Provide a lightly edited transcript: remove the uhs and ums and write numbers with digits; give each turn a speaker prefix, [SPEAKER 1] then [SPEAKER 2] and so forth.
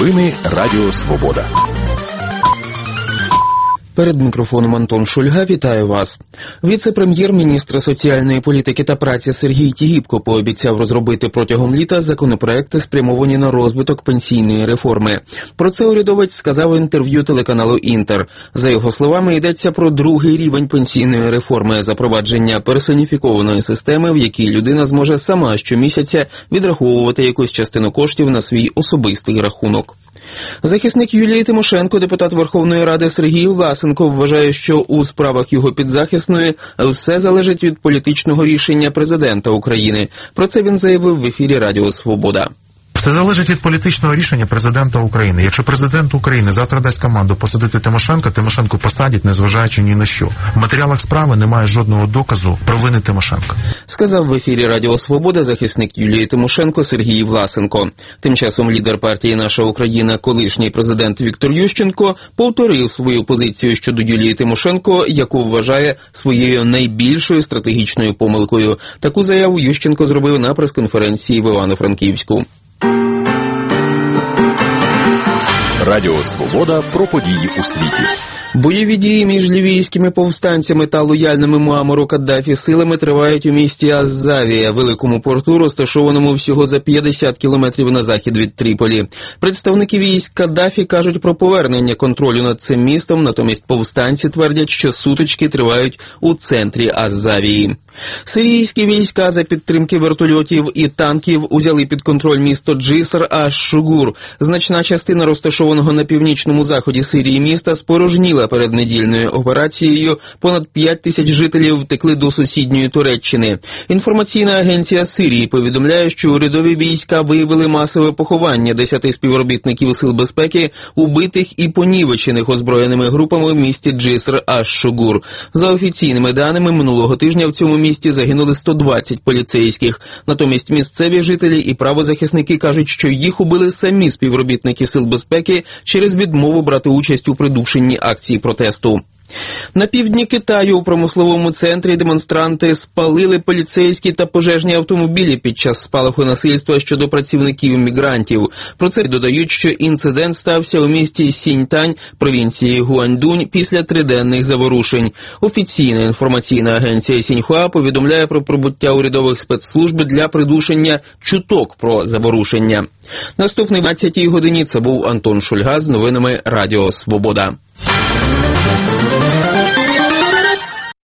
[SPEAKER 1] Новини Радіо Свобода.
[SPEAKER 2] Перед мікрофоном Антон Шульга, вітаю вас. Віце-прем'єр-міністр соціальної політики та праці Сергій Тігіпко пообіцяв розробити протягом літа законопроекти, спрямовані на розвиток пенсійної реформи. Про це урядовець сказав у інтерв'ю телеканалу «Інтер». За його словами, йдеться про другий рівень пенсійної реформи – запровадження персоніфікованої системи, в якій людина зможе сама щомісяця відраховувати якусь частину коштів на свій особистий рахунок. Захисник Юлії Тимошенко, депутат Верховної Ради Сергій Власенко, вважає, що у справах його підзахисної все залежить від політичного рішення президента України. Про це він заявив в ефірі Радіо Свобода.
[SPEAKER 3] Все залежить від політичного рішення президента України. Якщо президент України завтра дасть команду посадити Тимошенко, Тимошенко посадять, незважаючи ні на що. В матеріалах справи немає жодного доказу провини Тимошенко.
[SPEAKER 2] Сказав в ефірі Радіо Свобода захисник Юлії Тимошенко Сергій Власенко. Тим часом лідер партії «Наша Україна», колишній президент Віктор Ющенко, повторив свою позицію щодо Юлії Тимошенко, яку вважає своєю найбільшою стратегічною помилкою. Таку заяву Ющенко зробив на прес-конференції в Івано-Франківську.
[SPEAKER 1] Радіо Свобода про події у світі.
[SPEAKER 2] Бойові дії між лівійськими повстанцями та лояльними Муаммару Каддафі силами тривають у місті Аззавія, великому порту, розташованому всього за 50 кілометрів на захід від Тріполі. Представники військ Каддафі кажуть про повернення контролю над цим містом, натомість повстанці твердять, що сутички тривають у центрі Аззавії. Сирійські війська за підтримки вертольотів і танків узяли під контроль місто Джиср аш-Шугур. Значна частина розташованого на північному заході Сирії міста спорожніла перед недільною операцією. Понад 5 тисяч жителів втекли до сусідньої Туреччини. Інформаційна агенція Сирії повідомляє, що урядові війська виявили масове поховання 10 співробітників сил безпеки, убитих і понівечених озброєними групами в місті Джиср аш-Шугур. За офіційними даними, минулого тижня в цьому місті загинули 120 поліцейських. Натомість місцеві жителі і правозахисники кажуть, що їх убили самі співробітники сил безпеки через відмову брати участь у придушенні акції протесту. На півдні Китаю у промисловому центрі демонстранти спалили поліцейські та пожежні автомобілі під час спалаху насильства щодо працівників-мігрантів. Про це додають, що інцидент стався у місті Сіньтань, провінції Гуандунь, після 3-денних заворушень. Офіційна інформаційна агенція Сіньхуа повідомляє про прибуття урядових спецслужб для придушення чуток про заворушення. Наступний 20-й годині це був Антон Шульга з новинами Радіо Свобода.